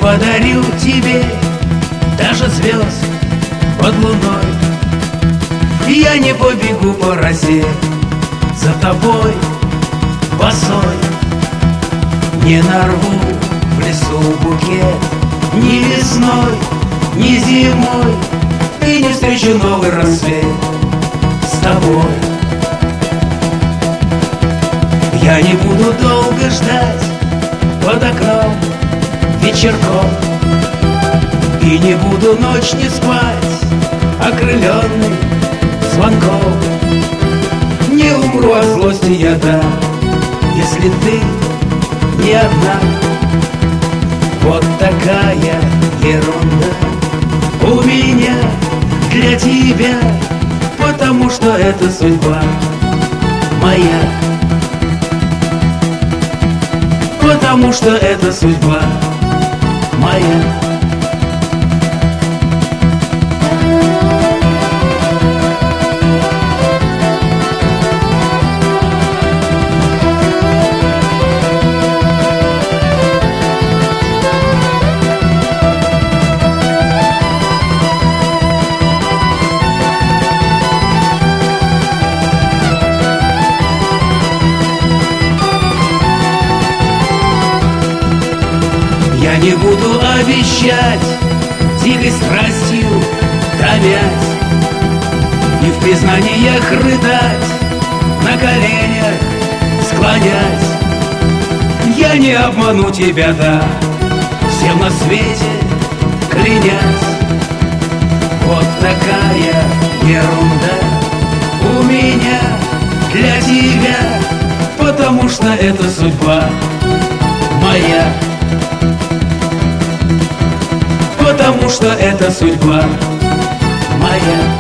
подарю тебе даже звезд под луной. И я не побегу по росе за тобой босой. Не нарву в лесу букет ни весной, ни зимой, и не встречу новый рассвет с тобой. Я не буду долго ждать под окном вечерком, и не буду ночь не спать, окрыленный звонком. Не умру от злости я, да, если ты не одна. Вот такая ерунда у меня для тебя, потому что это судьба моя. Потому что это судьба моя. Я не буду обещать, дикой страстью томять, и в признаниях рыдать, на коленях склонять. Я не обману тебя, да, всем на свете клянясь. Вот такая ерунда у меня для тебя, потому что это судьба моя. Потому что это судьба моя.